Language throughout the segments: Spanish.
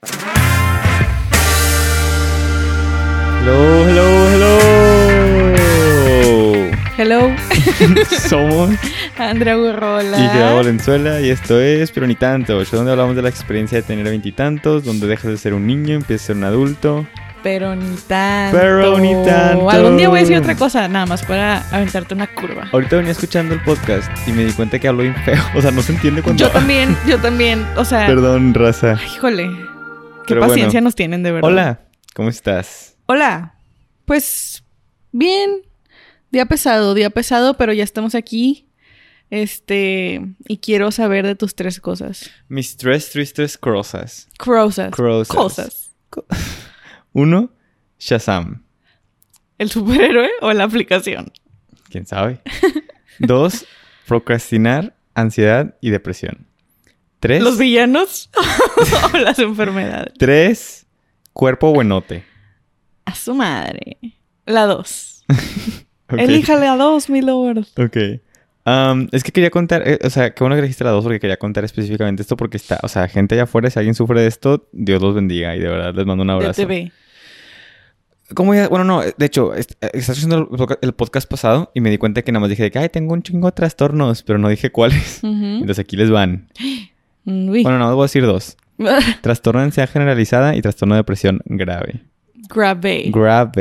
Hello, hello, hello. Hello. Somos Andrea Gurrola y Gerardo Valenzuela y esto es Pero Ni Tanto, yo donde hablamos de la experiencia de tener 20 y tantos, donde dejas de ser un niño y empiezas a ser un adulto. Pero ni tanto. Pero ni tanto. Algún día voy a decir otra cosa, nada más para aventarte una curva. Ahorita venía escuchando el podcast y me di cuenta que hablo bien feo. O sea, no se entiende cuando... Yo también. O sea... Perdón, raza. Híjole. Qué Pero paciencia bueno. Nos tienen, de verdad. Hola, ¿cómo estás? Hola. Pues... bien. Día pesado, pero ya estamos aquí. Y quiero saber de tus 3 cosas. Mis 3 tristes cosas. Cosas. 1. Shazam. ¿El superhéroe o la aplicación? ¿Quién sabe? 2. Procrastinar, ansiedad y depresión. 3. ¿Los villanos o las enfermedades? 3. Cuerpo buenote. A su madre. La 2. Okay. Elíjale a 2, mi lord. Ok. Es que quería contar, o sea, qué bueno que dijiste la 2 porque quería contar específicamente esto porque está, o sea, gente allá afuera, si alguien sufre de esto, Dios los bendiga y de verdad les mando un abrazo. DTV. ¿Cómo ya? Bueno, no, de hecho, estaba haciendo el podcast pasado y me di cuenta que nada más dije de que, ay, tengo un chingo de trastornos, pero no dije cuáles. Entonces aquí les van. Uy. Bueno, no, voy a decir 2. Trastorno de ansiedad generalizada y trastorno de depresión grave. Grave.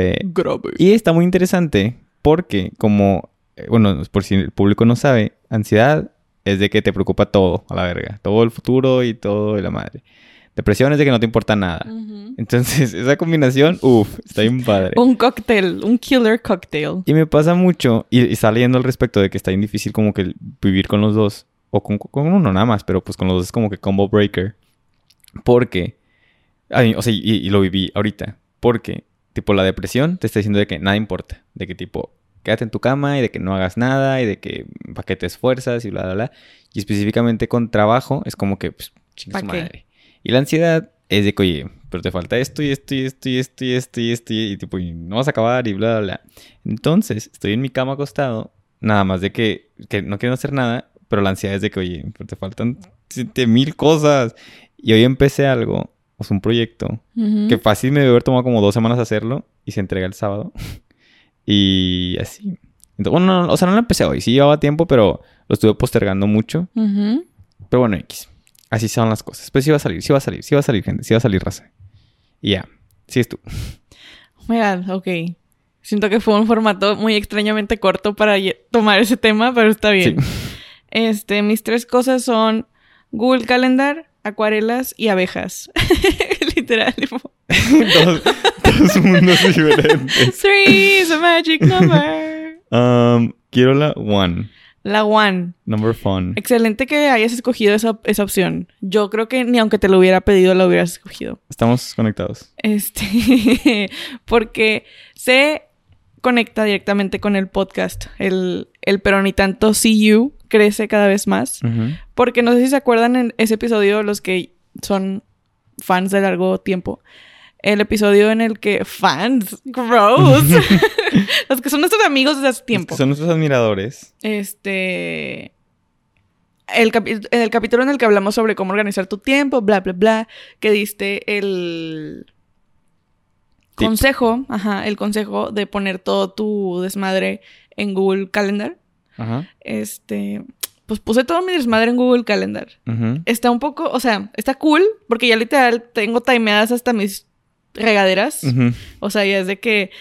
Y está muy interesante porque como, bueno, por si el público no sabe, ansiedad es de que te preocupa todo a la verga. Todo el futuro y todo y la madre. Depresión es de que no te importa nada. Entonces, esa combinación, está bien padre. Un cóctel, un killer cocktail. Y me pasa mucho, y está leyendo al respecto de que está bien difícil como que vivir con los dos. O con uno nada más, pero pues con los dos es como que combo breaker. Porque, o sea, y lo viví ahorita. Porque, tipo, la depresión te está diciendo de que nada importa. De que, tipo, quédate en tu cama y de que no hagas nada y de que para qué te esfuerzas y bla, bla, bla. Y específicamente con trabajo es como que, pues, chinga su madre. Y la ansiedad es de que, oye, pero te falta esto y esto y esto y esto y esto y esto y tipo, y no vas a acabar y bla, bla, bla. Entonces, estoy en mi cama acostado, nada más de que no quiero hacer nada, pero la ansiedad es de que, oye, pero te faltan 7000 cosas. Y hoy empecé algo, o sea, un proyecto, que fácil me debe haber tomado como 2 semanas hacerlo y se entrega el sábado. Y así. Entonces, bueno, no, o sea, no lo empecé hoy, sí llevaba tiempo, pero lo estuve postergando mucho. Pero bueno, X. Así son las cosas. Pues sí va a salir, gente. Sí va a salir, raza. Y ya. Sí es tú. Oh my God, ok. Siento que fue un formato muy extrañamente corto para tomar ese tema, pero está bien. Sí. Mis 3 cosas son Google Calendar, acuarelas y abejas. Literal. Dos mundos diferentes. 3 is a magic number. Quiero la 1. La 1. Number fun. Excelente que hayas escogido esa opción. Yo creo que ni aunque te lo hubiera pedido, la hubieras escogido. Estamos conectados. Porque se conecta directamente con el podcast. El Pero Ni Tanto See You crece cada vez más. Porque no sé si se acuerdan en ese episodio, los que son fans de largo tiempo. El episodio en el que... ¡Fans! ¡Gross! Los que son nuestros amigos desde hace tiempo. Los que son nuestros admiradores. El capítulo en el que hablamos sobre cómo organizar tu tiempo, bla, bla, bla. Que diste el... consejo. Ajá. El consejo de poner todo tu desmadre en Google Calendar. Ajá. Pues puse todo mi desmadre en Google Calendar. Está un poco... O sea, está cool. Porque ya literal tengo timeadas hasta mis... regaderas. O sea, ya es de que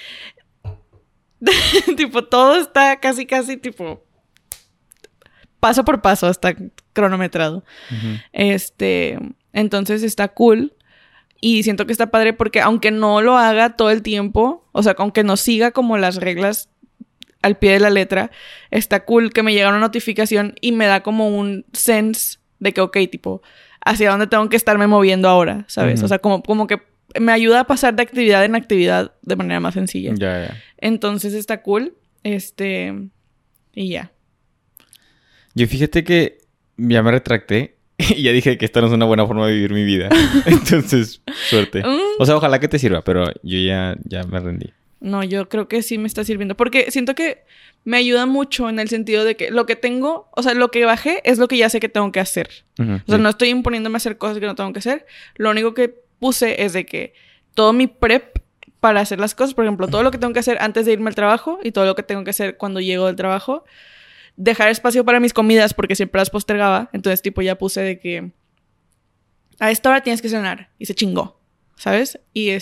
tipo todo está casi tipo paso por paso, está cronometrado. Entonces está cool y siento que está padre porque aunque no lo haga todo el tiempo, o sea, aunque no siga como las reglas al pie de la letra, está cool que me llega una notificación y me da como un sense de que, ok, tipo, hacia dónde tengo que estarme moviendo ahora, ¿sabes? O sea, como que me ayuda a pasar de actividad en actividad de manera más sencilla. Ya. Entonces está cool. Y ya. Yo fíjate que ya me retracté y ya dije que esta no es una buena forma de vivir mi vida. Entonces, suerte. O sea, ojalá que te sirva, pero yo ya me rendí. No, yo creo que sí me está sirviendo. Porque siento que me ayuda mucho en el sentido de que lo que tengo, o sea, lo que bajé es lo que ya sé que tengo que hacer. O sea, no estoy imponiéndome a hacer cosas que no tengo que hacer. Lo único que puse es de que todo mi prep para hacer las cosas, por ejemplo, todo lo que tengo que hacer antes de irme al trabajo y todo lo que tengo que hacer cuando llego del trabajo, dejar espacio para mis comidas porque siempre las postergaba. Entonces, tipo, ya puse de que a esta hora tienes que cenar y se chingó, ¿sabes?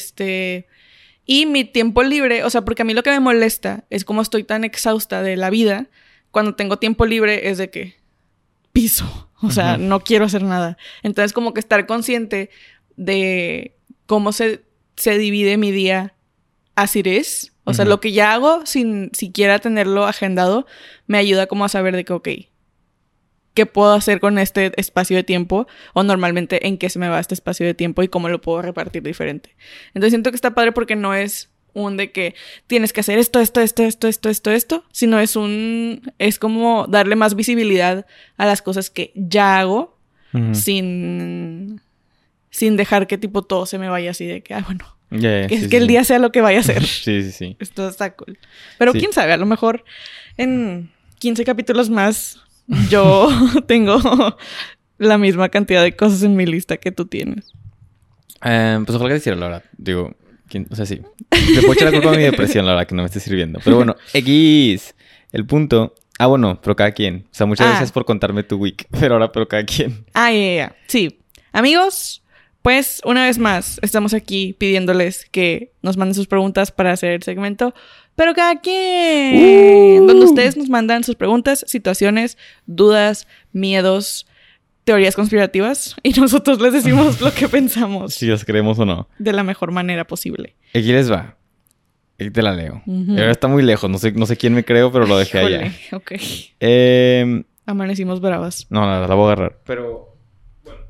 Y mi tiempo libre, o sea, porque a mí lo que me molesta es como estoy tan exhausta de la vida, cuando tengo tiempo libre es de que piso, o sea, no quiero hacer nada. Entonces, como que estar consciente de cómo se divide mi día así es. O sea, lo que ya hago sin siquiera tenerlo agendado me ayuda como a saber de que, ok, ¿qué puedo hacer con este espacio de tiempo? O normalmente en qué se me va este espacio de tiempo y cómo lo puedo repartir diferente. Entonces siento que está padre porque no es un de que tienes que hacer esto, sino es como darle más visibilidad a las cosas que ya hago sin dejar que tipo todo se me vaya así de que, bueno, que el día sea lo que vaya a ser. Sí. Esto está cool. Pero quién sabe, a lo mejor en 15 capítulos más yo tengo la misma cantidad de cosas en mi lista que tú tienes. Pues ojalá que te hiciera, la verdad. Digo, o sea, sí. Le puedo echar la culpa a mi depresión, la verdad, que no me esté sirviendo. Pero bueno, X. El punto... bueno, pero cada quien. O sea, muchas gracias por contarme tu week. Pero cada quien. Ya. Sí. Amigos, pues una vez más estamos aquí pidiéndoles que nos manden sus preguntas para hacer el segmento. Pero cada quien. Donde ustedes nos mandan sus preguntas, situaciones, dudas, miedos, teorías conspirativas. Y nosotros les decimos lo que pensamos. Si las creemos o no. De la mejor manera posible. Aquí les va. Aquí te la leo. Ahora está muy lejos. No sé quién me creo, pero lo dejé allá. Ok. Amanecimos bravas. No, la voy a agarrar. Pero, bueno.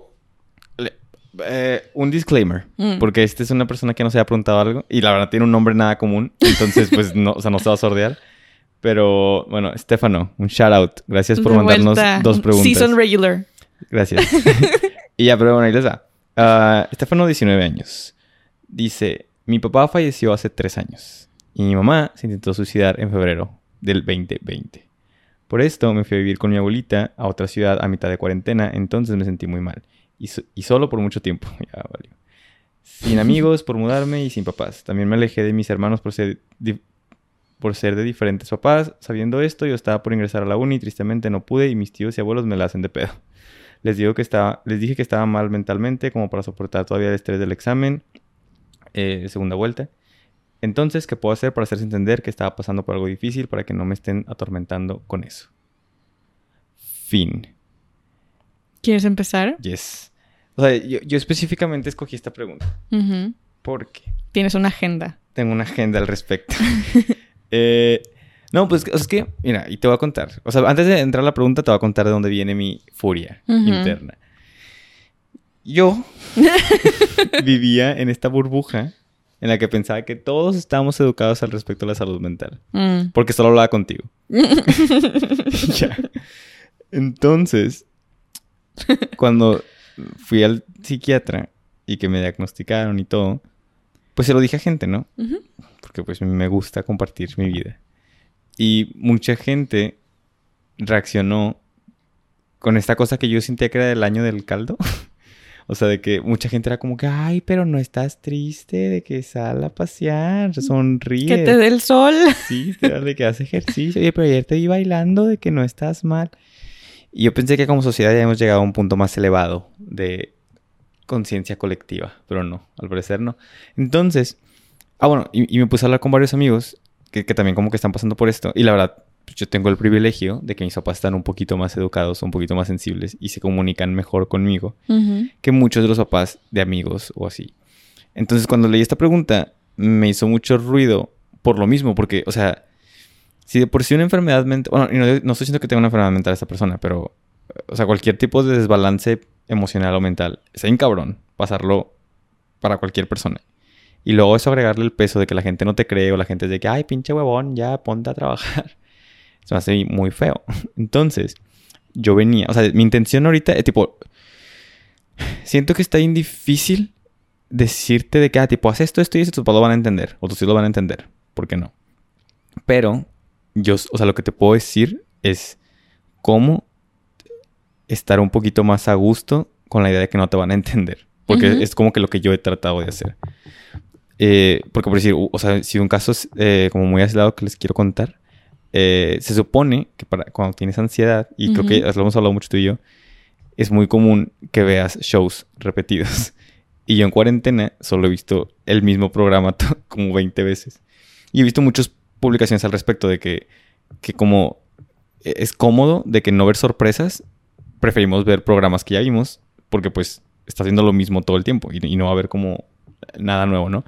Un disclaimer. Porque esta es una persona que no se ha preguntado algo. Y la verdad tiene un nombre nada común. Entonces, pues, no se va a sordear. Pero, bueno, Estefano, un shout out. Gracias por mandarnos 2 preguntas. Season regular. Gracias. Y ya, pero bueno, ahí les va. Estefano, 19 años. Dice... Mi papá falleció hace 3 años. Y mi mamá se intentó suicidar en febrero del 2020. Por esto me fui a vivir con mi abuelita a otra ciudad a mitad de cuarentena. Entonces me sentí muy mal. Y solo por mucho tiempo. Ya valió. Sin amigos por mudarme y sin papás. También me alejé de mis hermanos por ser de diferentes papás. Sabiendo esto, yo estaba por ingresar a la uni. Tristemente no pude y mis tíos y abuelos me la hacen de pedo. Les dije que estaba mal mentalmente como para soportar todavía el estrés del examen. Segunda vuelta. Entonces, ¿qué puedo hacer para hacerse entender que estaba pasando por algo difícil para que no me estén atormentando con eso? Fin. ¿Quieres empezar? Yes. O sea, yo específicamente escogí esta pregunta. Porque... Tienes una agenda. Tengo una agenda al respecto. No, pues es que... Mira, y te voy a contar. O sea, antes de entrar a la pregunta, te voy a contar de dónde viene mi furia interna. Yo vivía en esta burbuja en la que pensaba que todos estábamos educados al respecto de la salud mental. Porque solo hablaba contigo. Ya. Entonces, cuando fui al psiquiatra y que me diagnosticaron y todo, pues se lo dije a gente, ¿no? Porque pues me gusta compartir mi vida. Y mucha gente reaccionó con esta cosa que yo sentía que era del año del caldo. O sea, de que mucha gente era como que... Ay, pero no estás triste de que sal a pasear. Sonríe. Que te dé el sol. Sí, de que hace ejercicio. Oye, pero ayer te vi bailando de que no estás mal. Y yo pensé que como sociedad ya hemos llegado a un punto más elevado de conciencia colectiva. Pero no, al parecer no. Entonces... bueno, y me puse a hablar con varios amigos que también como que están pasando por esto. Y la verdad... Yo tengo el privilegio de que mis papás están un poquito más educados, un poquito más sensibles y se comunican mejor conmigo que muchos de los papás de amigos o así. Entonces, cuando leí esta pregunta, me hizo mucho ruido por lo mismo. Porque, o sea, si de por sí una enfermedad mental... Bueno, no estoy diciendo que tenga una enfermedad mental esta persona, pero... O sea, cualquier tipo de desbalance emocional o mental, está bien cabrón pasarlo para cualquier persona. Y luego eso agregarle el peso de que la gente no te cree o la gente es de que... Ay, pinche huevón, ya ponte a trabajar. Se me hace muy feo. Entonces, yo venía... O sea, mi intención ahorita es tipo... Siento que está bien difícil decirte de que, tipo, haz esto y tus papás lo van a entender. O tus hijos lo van a entender. ¿Por qué no? Pero, o sea, lo que te puedo decir es cómo estar un poquito más a gusto con la idea de que no te van a entender. Porque es como que lo que yo he tratado de hacer. Porque por decir, o sea, si un caso es como muy aislado que les quiero contar, se supone que cuando tienes ansiedad, y creo que lo hemos hablado mucho tú y yo, es muy común que veas shows repetidos. Y yo en cuarentena solo he visto el mismo programa como 20 veces. Y he visto muchas publicaciones al respecto de que como es cómodo de que no ver sorpresas, preferimos ver programas que ya vimos porque pues está haciendo lo mismo todo el tiempo y no va a haber como nada nuevo, ¿no?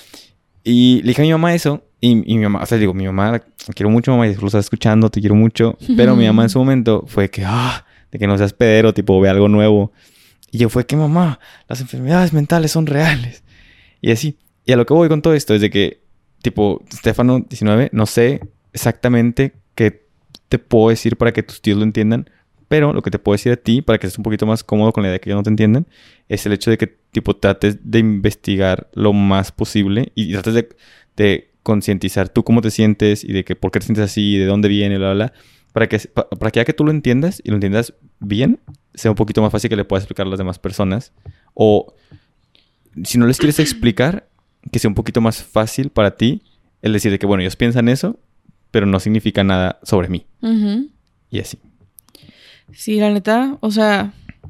Y le dije a mi mamá eso y mi mamá, o sea, digo, mi mamá, te quiero mucho, mamá, y lo estás escuchando, te quiero mucho. Pero mi mamá en su momento fue que, de que no seas pedero, tipo, ve algo nuevo. Y yo fue que, mamá, las enfermedades mentales son reales. Y así. Y a lo que voy con todo esto es de que, tipo, Stefano 19, no sé exactamente qué te puedo decir para que tus tíos lo entiendan. Pero lo que te puedo decir a ti, para que estés un poquito más cómodo con la idea de que ellos no te entiendan, es el hecho de que, tipo, trates de investigar lo más posible y trates de concientizar tú cómo te sientes y de que por qué te sientes así y de dónde viene, bla, bla, bla. Para que ya que tú lo entiendas y lo entiendas bien, sea un poquito más fácil que le puedas explicar a las demás personas. O si no les quieres explicar, que sea un poquito más fácil para ti el decir de que, bueno, ellos piensan eso, pero no significa nada sobre mí. Y así. Sí, la neta, o sea,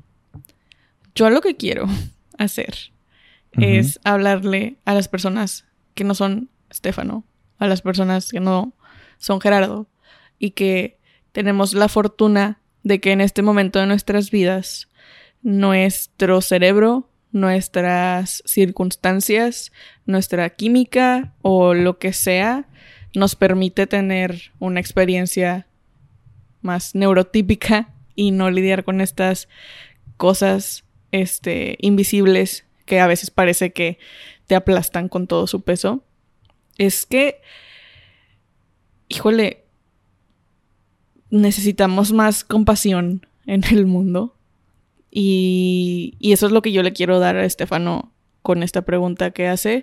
yo lo que quiero hacer es hablarle a las personas que no son Stefano, a las personas que no son Gerardo, y que tenemos la fortuna de que en este momento de nuestras vidas nuestro cerebro, nuestras circunstancias, nuestra química o lo que sea nos permite tener una experiencia más neurotípica y no lidiar con estas cosas invisibles que a veces parece que te aplastan con todo su peso. Es que, híjole, necesitamos más compasión en el mundo. Y eso es lo que yo le quiero dar a Stefano con esta pregunta que hace.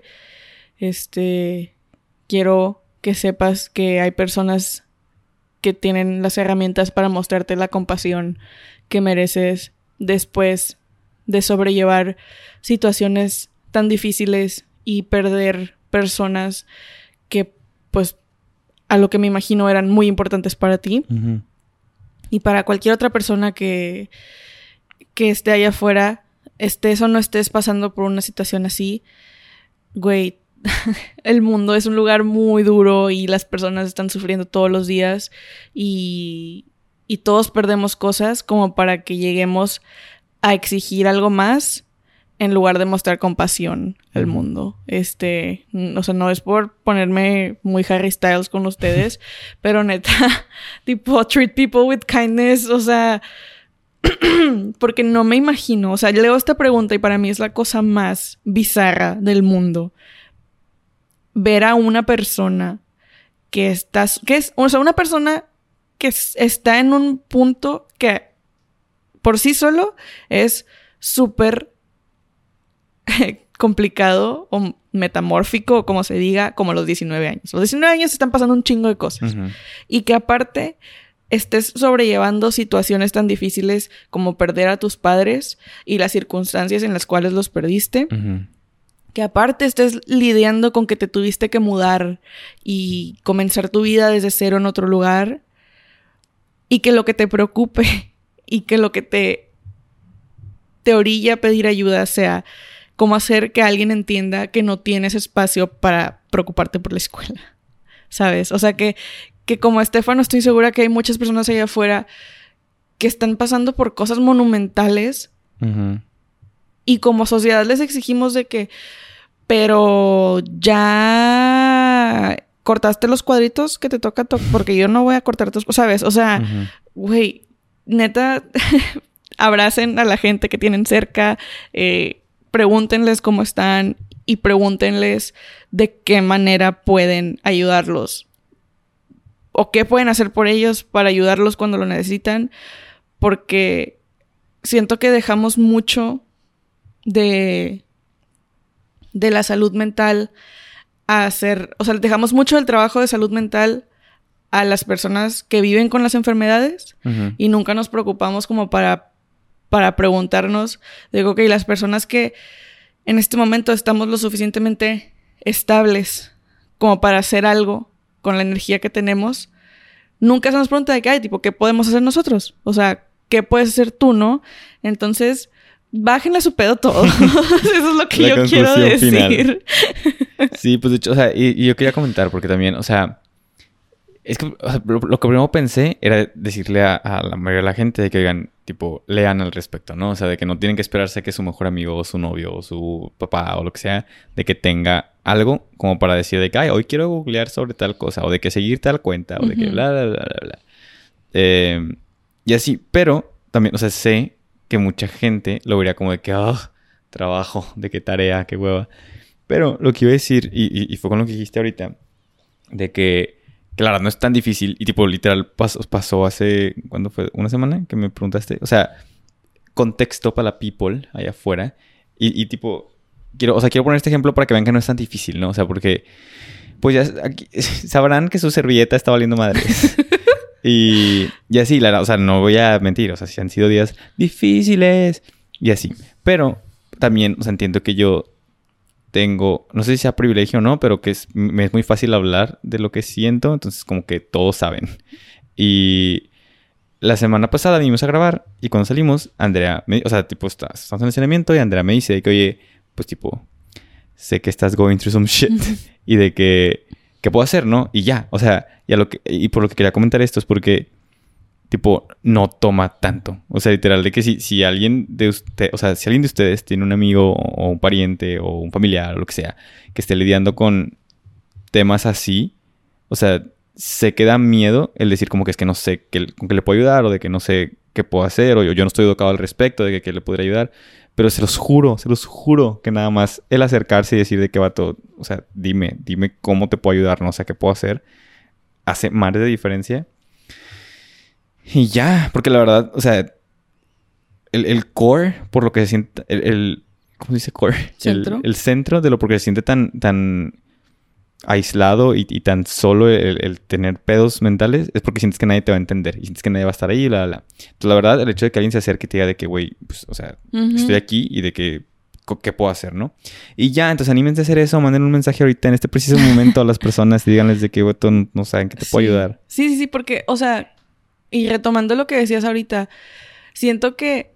Quiero que sepas que hay personas que tienen las herramientas para mostrarte la compasión que mereces después de sobrellevar situaciones tan difíciles y perder personas que, pues, a lo que me imagino eran muy importantes para ti. Y para cualquier otra persona que esté allá afuera, estés o no estés pasando por una situación así, güey, el mundo es un lugar muy duro y las personas están sufriendo todos los días y todos perdemos cosas como para que lleguemos a exigir algo más en lugar de mostrar compasión al mundo. O sea, no es por ponerme muy Harry Styles con ustedes, pero neta, tipo, treat people with kindness, o sea, porque no me imagino, o sea, leo esta pregunta y para mí es la cosa más bizarra del mundo. Ver a una persona una persona que está en un punto que por sí solo es súper complicado o metamórfico, o como se diga, como los 19 años. Los 19 años están pasando un chingo de cosas. Y que aparte estés sobrellevando situaciones tan difíciles como perder a tus padres y las circunstancias en las cuales los perdiste. Que aparte estés lidiando con que te tuviste que mudar y comenzar tu vida desde cero en otro lugar. Y que lo que te preocupe y que lo que te orilla a pedir ayuda sea cómo hacer que alguien entienda que no tienes espacio para preocuparte por la escuela, ¿sabes? O sea, que como Stefano estoy segura que hay muchas personas allá afuera que están pasando por cosas monumentales y como sociedad les exigimos de que, pero ya cortaste los cuadritos que te toca porque yo no voy a cortar tus, ¿sabes? O sea, güey, neta, abracen a la gente que tienen cerca, pregúntenles cómo están y pregúntenles de qué manera pueden ayudarlos o qué pueden hacer por ellos para ayudarlos cuando lo necesitan, porque siento que dejamos mucho de la salud mental a hacer, o sea, dejamos mucho del trabajo de salud mental a las personas que viven con las enfermedades y nunca nos preocupamos como para para preguntarnos, digo, ok, las personas que en este momento estamos lo suficientemente estables como para hacer algo con la energía que tenemos, nunca se nos pregunta de que, tipo, ¿qué podemos hacer nosotros? O sea, ¿qué puedes hacer tú, no? Entonces, bájenle a su pedo todo. Eso es lo que yo quiero decir. Final. Sí, pues de hecho, o sea, y yo quería comentar porque también, o sea, es que o sea, lo que primero pensé era decirle a la mayoría de la gente de que, oigan, tipo, lean al respecto, ¿no? O sea, de que no tienen que esperarse a que su mejor amigo o su novio o su papá o lo que sea, de que tenga algo como para decir de que, ay, hoy quiero googlear sobre tal cosa, o de que seguir tal cuenta, o de que bla, bla, bla, bla, bla. Y así, pero también, o sea, sé que mucha gente lo vería como de que, trabajo, de qué tarea, qué hueva. Pero lo que iba a decir, y fue con lo que dijiste ahorita, de que claro, no es tan difícil. Y tipo, literal, pasó hace... ¿Cuándo fue? ¿Una semana? Que me preguntaste. O sea, contexto para la people allá afuera. Y tipo... quiero poner este ejemplo para que vean que no es tan difícil, ¿no? O sea, porque... pues ya aquí, sabrán que su servilleta está valiendo madres. y así, o sea, no voy a mentir. O sea, sí han sido días difíciles. Y así. Pero también, o sea, entiendo que yo... tengo, no sé si sea privilegio o no, pero que me es muy fácil hablar de lo que siento. Entonces como que todos saben. Y la semana pasada vinimos a grabar. Y cuando salimos, Andrea, o sea, tipo, estamos en el entrenamiento. Y Andrea me dice que, oye, pues tipo, sé que estás going through some shit. Y de que, ¿qué puedo hacer, no? Y ya, o sea, y por lo que quería comentar esto es porque... tipo, no toma tanto. O sea, literal, de que si alguien de usted, o sea, si alguien de ustedes tiene un amigo o un pariente o un familiar o lo que sea, que esté lidiando con temas así, o sea, se queda miedo el decir como que es que no sé con qué le puedo ayudar o de que no sé qué puedo hacer o yo no estoy educado al respecto de que le podría ayudar. Pero se los juro que nada más el acercarse y decir de qué va todo, o sea, dime cómo te puedo ayudar, no sé qué puedo hacer, hace más de diferencia. Y ya, porque la verdad, o sea, el core, por lo que se siente, ¿cómo se dice core? ¿Centro? El centro de lo porque se siente tan aislado y tan solo el tener pedos mentales es porque sientes que nadie te va a entender y sientes que nadie va a estar ahí, Entonces, la verdad, el hecho de que alguien se acerque y te diga de que, güey, pues, o sea, estoy aquí y de que, ¿qué puedo hacer, no? Y ya, entonces anímense a hacer eso, manden un mensaje ahorita en este preciso momento a las personas y díganles de que, güey, no saben que te puedo ayudar. Sí, porque, o sea... Y retomando lo que decías ahorita, siento que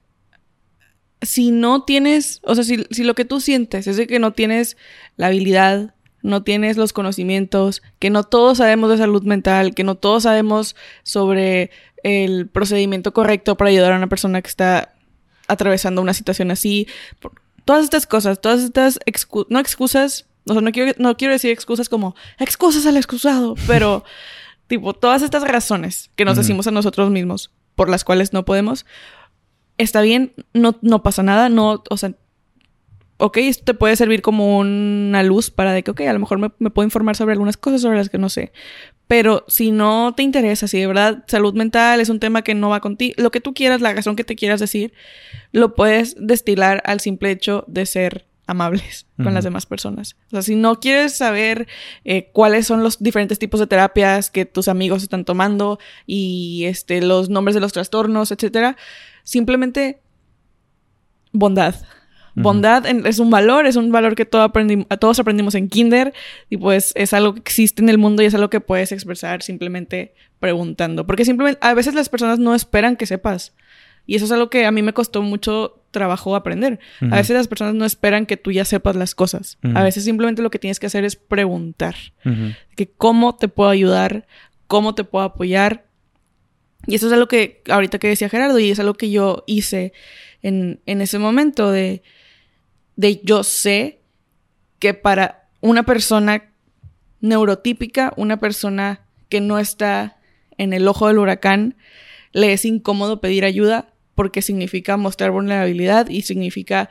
si no tienes, o sea, si lo que tú sientes es de que no tienes la habilidad, no tienes los conocimientos, que no todos sabemos de salud mental, que no todos sabemos sobre el procedimiento correcto para ayudar a una persona que está atravesando una situación así, todas estas cosas, todas estas no excusas, o sea, no quiero decir excusas como excusas al excusado, pero... tipo, todas estas razones que nos decimos a nosotros mismos por las cuales no podemos, está bien, no pasa nada, no, o sea, ok, esto te puede servir como una luz para de que, ok, a lo mejor me puedo informar sobre algunas cosas sobre las que no sé. Pero si no te interesa, si de verdad salud mental es un tema que no va contigo, lo que tú quieras, la razón que te quieras decir, lo puedes destilar al simple hecho de ser amables con las demás personas. O sea, si no quieres saber cuáles son los diferentes tipos de terapias que tus amigos están tomando y los nombres de los trastornos, etcétera, simplemente bondad. Bondad es un valor que todos aprendimos en kinder y pues es algo que existe en el mundo y es algo que puedes expresar simplemente preguntando. Porque simplemente a veces las personas no esperan que sepas. Y eso es algo que a mí me costó mucho trabajo aprender. A veces las personas no esperan que tú ya sepas las cosas. A veces simplemente lo que tienes que hacer es preguntar. Que cómo te puedo ayudar, cómo te puedo apoyar. Y eso es algo que ahorita que decía Gerardo y es algo que yo hice en ese momento de yo sé que para una persona neurotípica, una persona que no está en el ojo del huracán, le es incómodo pedir ayuda porque significa mostrar vulnerabilidad y significa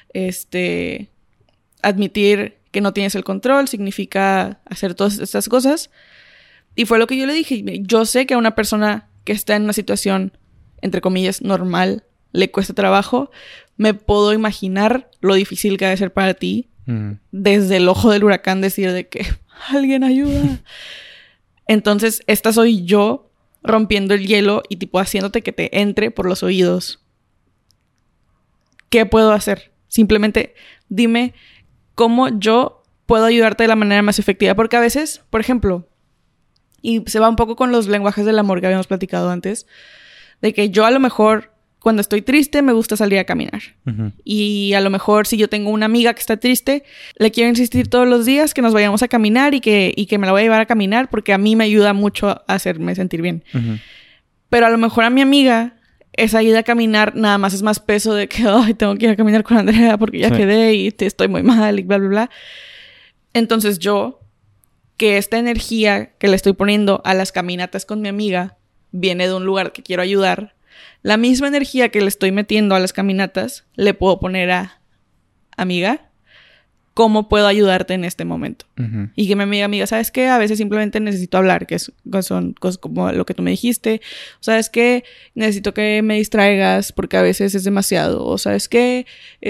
admitir que no tienes el control, significa hacer todas estas cosas. Y fue lo que yo le dije. Yo sé que a una persona que está en una situación, entre comillas, normal, le cuesta trabajo. Me puedo imaginar lo difícil que ha de ser para ti desde el ojo del huracán decir de que alguien ayuda. Entonces, esta soy yo rompiendo el hielo y tipo haciéndote que te entre por los oídos ¿qué puedo hacer? Simplemente dime cómo yo puedo ayudarte de la manera más efectiva. Porque a veces, por ejemplo, y se va un poco con los lenguajes del amor que habíamos platicado antes, de que yo a lo mejor cuando estoy triste me gusta salir a caminar. Uh-huh. Y a lo mejor si yo tengo una amiga que está triste, le quiero insistir todos los días que nos vayamos a caminar y que me la voy a llevar a caminar porque a mí me ayuda mucho a hacerme sentir bien. Uh-huh. Pero a lo mejor a mi amiga esa ida a caminar nada más es más peso de que ay, tengo que ir a caminar con Andrea porque ya quedé y estoy muy mal y bla, bla, bla. Entonces yo, que esta energía que le estoy poniendo a las caminatas con mi amiga viene de un lugar que quiero ayudar, la misma energía que le estoy metiendo a las caminatas le puedo poner a amiga, ¿cómo puedo ayudarte en este momento? Uh-huh. Y que mi amiga, ¿sabes qué? A veces simplemente necesito hablar, que son cosas como lo que tú me dijiste. ¿Sabes qué? Necesito que me distraigas porque a veces es demasiado. O ¿sabes qué?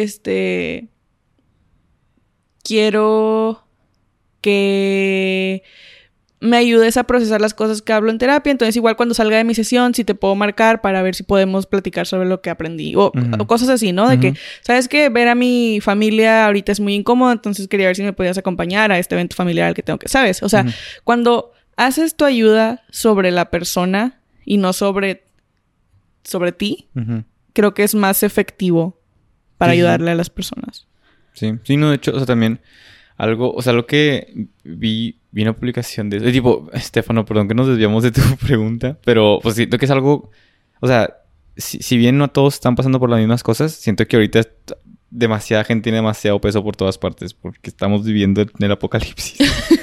Quiero que me ayudes a procesar las cosas que hablo en terapia. Entonces, igual cuando salga de mi sesión, si te puedo marcar para ver si podemos platicar sobre lo que aprendí. O cosas así, ¿no? De que, ¿sabes qué? Ver a mi familia ahorita es muy incómodo. Entonces, quería ver si me podías acompañar a este evento familiar al que tengo que... ¿Sabes? O sea, cuando haces tu ayuda sobre la persona y no sobre ti, creo que es más efectivo para ayudarle a las personas. Sí. Sí, no, de hecho, o sea, también... lo que vi una publicación de... tipo, Estefano, perdón que nos desviamos de tu pregunta, pero pues siento que es algo... O sea, si bien no todos están pasando por las mismas cosas, siento que ahorita demasiada gente tiene demasiado peso por todas partes porque estamos viviendo en el apocalipsis.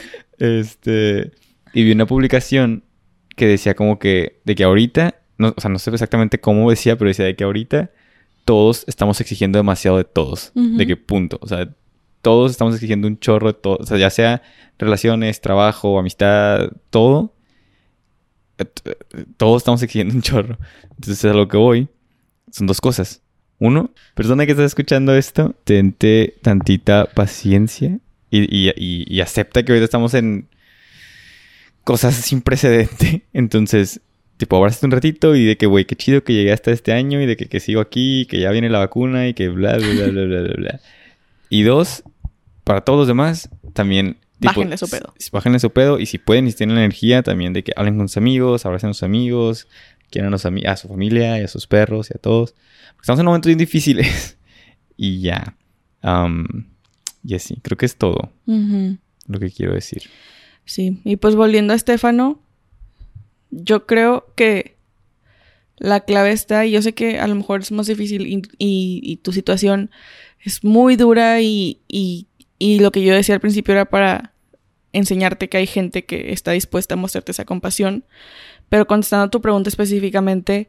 Y vi una publicación que decía como que... De que ahorita... No, o sea, no sé exactamente cómo decía, pero decía de que ahorita todos estamos exigiendo demasiado de todos. Uh-huh. De que punto. O sea... Todos estamos exigiendo un chorro de todo. O sea, ya sea relaciones, trabajo, amistad, todo. Todos estamos exigiendo un chorro. Entonces, a lo que voy son dos cosas. Uno, persona que está escuchando esto, tente tantita paciencia y acepta que ahorita estamos en cosas sin precedente. Entonces, tipo, abrázate un ratito y de que, güey, qué chido que llegué hasta este año y de que sigo aquí, que ya viene la vacuna y que bla, bla, bla, bla, bla, bla, bla. Y dos, para todos los demás, también... tipo, bájenle su pedo. Bájenle su pedo. Y si pueden, y si tienen la energía, también de que hablen con sus amigos, abracen a sus amigos, quieran a su familia y a sus perros y a todos. Porque estamos en momentos bien difíciles. Y ya. Y así, creo que es todo lo que quiero decir. Sí, y pues volviendo a Estefano, yo creo que la clave está, y yo sé que a lo mejor es más difícil y tu situación... es muy dura y lo que yo decía al principio era para enseñarte que hay gente que está dispuesta a mostrarte esa compasión. Pero contestando a tu pregunta específicamente,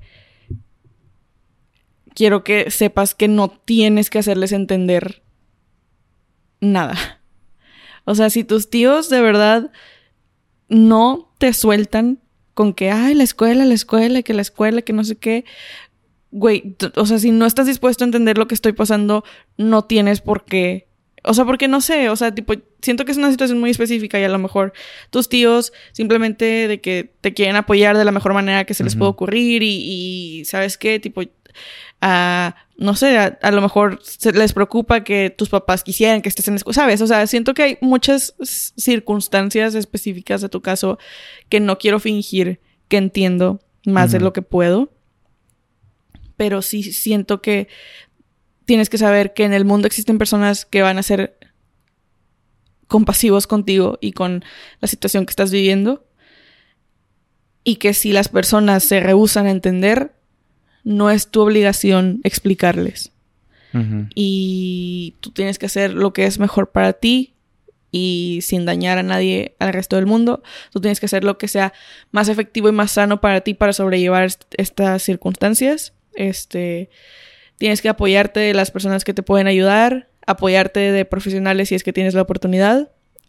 quiero que sepas que no tienes que hacerles entender nada. O sea, si tus tíos de verdad no te sueltan con que, ay, la escuela, que no sé qué... Güey, o sea, si no estás dispuesto a entender lo que estoy pasando, no tienes por qué. O sea, porque no sé, o sea, tipo, siento que es una situación muy específica y a lo mejor tus tíos simplemente de que te quieren apoyar de la mejor manera que se les puede ocurrir y ¿sabes qué? Tipo, no sé, a lo mejor les preocupa que tus papás quisieran que estés en la escuela, ¿sabes? O sea, siento que hay muchas circunstancias específicas de tu caso que no quiero fingir que entiendo más de lo que puedo. Pero sí siento que tienes que saber que en el mundo existen personas que van a ser compasivos contigo y con la situación que estás viviendo. Y que si las personas se rehúsan a entender, no es tu obligación explicarles. Y tú tienes que hacer lo que es mejor para ti y sin dañar a nadie, al resto del mundo. Tú tienes que hacer lo que sea más efectivo y más sano para ti para sobrellevar estas circunstancias. Tienes que apoyarte de las personas que te pueden ayudar, apoyarte de profesionales si es que tienes la oportunidad,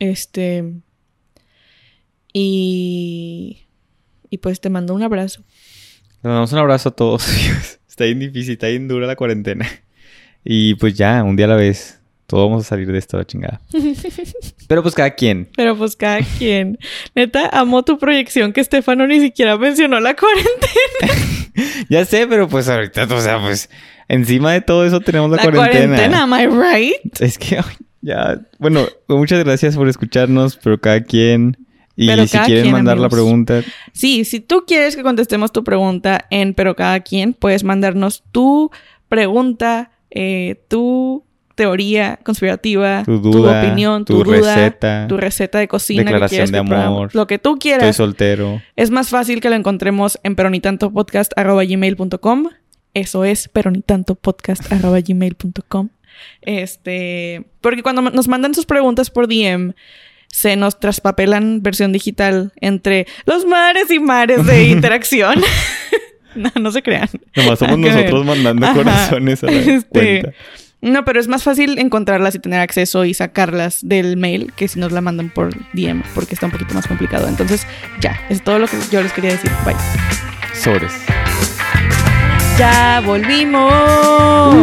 y pues te mando un abrazo. Le mandamos un abrazo a todos. Está bien difícil, está bien dura la cuarentena. Y pues ya, un día a la vez, todos vamos a salir de esto a la chingada. Pero pues cada quien. Neta, amo tu proyección que Estefano ni siquiera mencionó la cuarentena. Ya sé, pero pues ahorita, o sea, pues encima de todo eso tenemos la cuarentena. Am I right? Es que ay, ya, bueno, muchas gracias por escucharnos, pero cada quien... Y Pero si cada quieren quien, mandar la amigos. pregunta... Sí, si tú quieres que contestemos tu pregunta en Pero Cada Quien, puedes mandarnos tu pregunta, tu teoría conspirativa, Tu duda, opinión, tu duda, receta, tu receta de cocina, declaración de amor, lo que tú estoy quieras. soltero. Es más fácil que lo encontremos en peronitantopodcast@gmail.com. Eso es peronitantopodcast@gmail.com. Porque cuando nos mandan sus preguntas por DM, se nos traspapelan versión digital entre los mares y mares de interacción. No se crean. Nomás somos Nada que nosotros ver. mandando Ajá. corazones a la cuenta. No, pero es más fácil encontrarlas y tener acceso y sacarlas del mail que si nos la mandan por DM, porque está un poquito más complicado. Entonces, ya, es todo lo que yo les quería decir. Bye. Sobres. ¡Ya volvimos!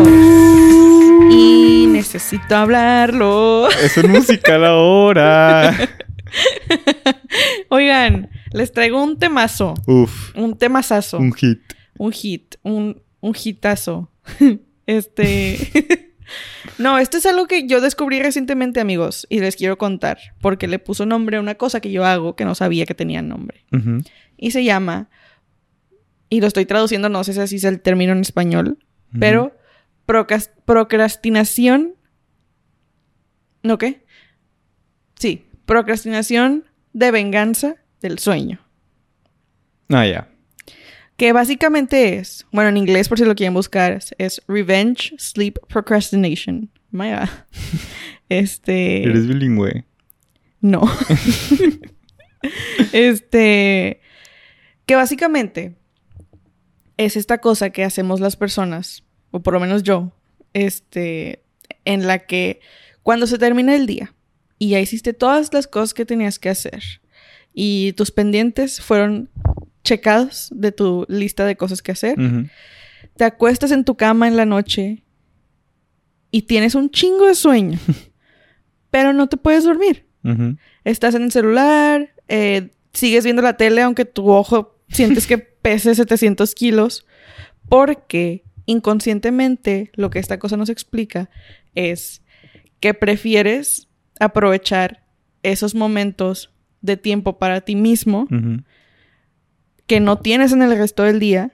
Y necesito hablarlo. Es un musical ahora. Oigan, les traigo un temazo. Uf. Un temazazo. Un hit. Un hit. Un hitazo. No, esto es algo que yo descubrí recientemente, amigos. Y les quiero contar. Porque le puso nombre a una cosa que yo hago que no sabía que tenía nombre. Uh-huh. Y se llama... Y lo estoy traduciendo, no sé si así es el término en español. Uh-huh. Pero... procrastinación... ¿No qué? Sí. Procrastinación de venganza del sueño. Ah, ya. Que básicamente es... Bueno, en inglés, por si lo quieren buscar, es Revenge Sleep Procrastination. My God. Eres bilingüe. No. Que básicamente es esta cosa que hacemos las personas, o por lo menos yo, en la que cuando se termina el día y ya hiciste todas las cosas que tenías que hacer y tus pendientes fueron checados de tu lista de cosas que hacer, Uh-huh. te acuestas en tu cama en la noche y tienes un chingo de sueño, pero no te puedes dormir. Uh-huh. Estás en el celular, sigues viendo la tele aunque tu ojo sientes que pese 700 kilos, porque inconscientemente lo que esta cosa nos explica es que prefieres aprovechar esos momentos de tiempo para ti mismo Uh-huh. que no tienes en el resto del día,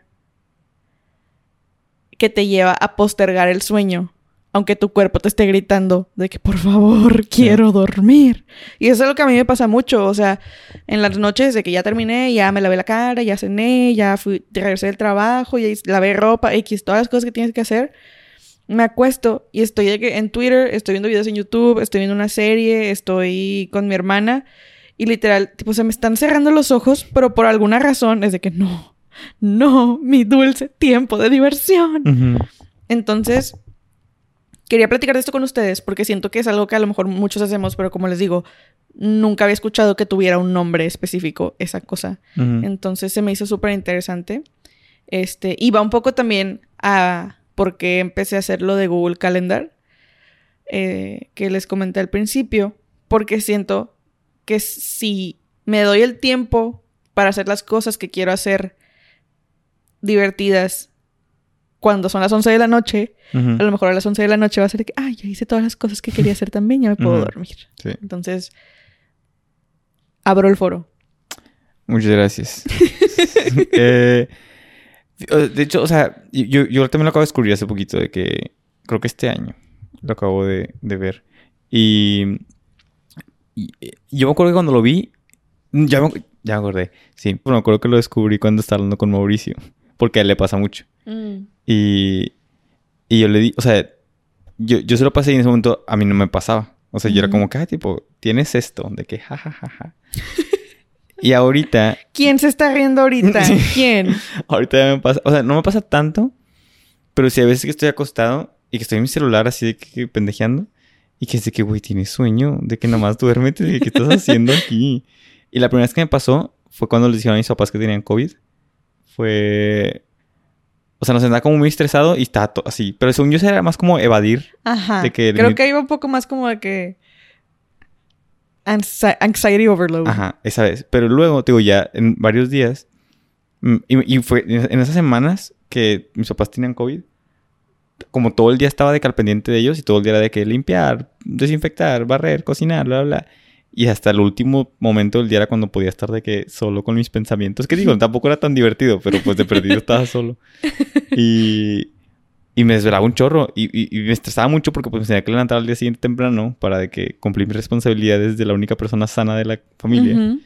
que te lleva a postergar el sueño, aunque tu cuerpo te esté gritando de que por favor quiero dormir. Y eso es lo que a mí me pasa mucho, o sea, en las noches de que ya terminé, ya me lavé la cara, ya cené, ya regresé del trabajo, ya lavé ropa, X, todas las cosas que tienes que hacer, me acuesto y estoy en Twitter, estoy viendo videos en YouTube, estoy viendo una serie, estoy con mi hermana y literal, tipo, se me están cerrando los ojos, pero por alguna razón es de que no, mi dulce tiempo de diversión. Uh-huh. Entonces, quería platicar de esto con ustedes porque siento que es algo que a lo mejor muchos hacemos, pero como les digo, nunca había escuchado que tuviera un nombre específico esa cosa. Uh-huh. Entonces se me hizo súper interesante. Y va un poco también a por qué empecé a hacer lo de Google Calendar, que les comenté al principio, porque siento que si me doy el tiempo para hacer las cosas que quiero hacer divertidas cuando son las 11 de la noche, Uh-huh. a lo mejor a las 11 de la noche va a ser que, ya hice todas las cosas que quería hacer también, ya me puedo Uh-huh. dormir. Sí. Entonces, abro el foro. Muchas gracias. De hecho, o sea, yo también lo acabo de descubrir hace poquito, de que creo que este año lo acabo de ver. Y yo me acuerdo que cuando lo vi, ya me acordé. Sí, pero me acuerdo que lo descubrí cuando estaba hablando con Mauricio, porque a él le pasa mucho. Y yo le di, o sea, yo se lo pasé y en ese momento a mí no me pasaba. O sea, yo era como que, tipo, tienes esto, de que jajajaja. Y ahorita... ¿Quién se está riendo ahorita? ¿Quién? Ahorita ya me pasa... O sea, no me pasa tanto, pero sí a veces que estoy acostado y que estoy en mi celular así de que pendejeando y que es de que, güey, tienes sueño, de que nada más duérmete, de que ¿qué estás haciendo aquí? Y la primera vez que me pasó fue cuando les dijeron a mis papás que tenían COVID. Fue... O sea, nos andaba como muy estresado y estaba así. Pero según yo era más como evadir. Ajá. De que creo que iba un poco más como de que... Anxiety overload. Ajá, esa vez. Pero luego, te digo, ya en varios días Y fue en esas semanas que mis papás tenían COVID, como todo el día estaba de que al pendiente de ellos y todo el día era de que limpiar, desinfectar, barrer, cocinar, bla, bla, bla. Y hasta el último momento del día era cuando podía estar de que solo con mis pensamientos. Que digo, tampoco era tan divertido, pero pues de perdido estaba solo. Y me desvelaba un chorro. Y me estresaba mucho porque pues me tenía que levantar al día siguiente temprano para de que cumplir mis responsabilidades de la única persona sana de la familia. Uh-huh.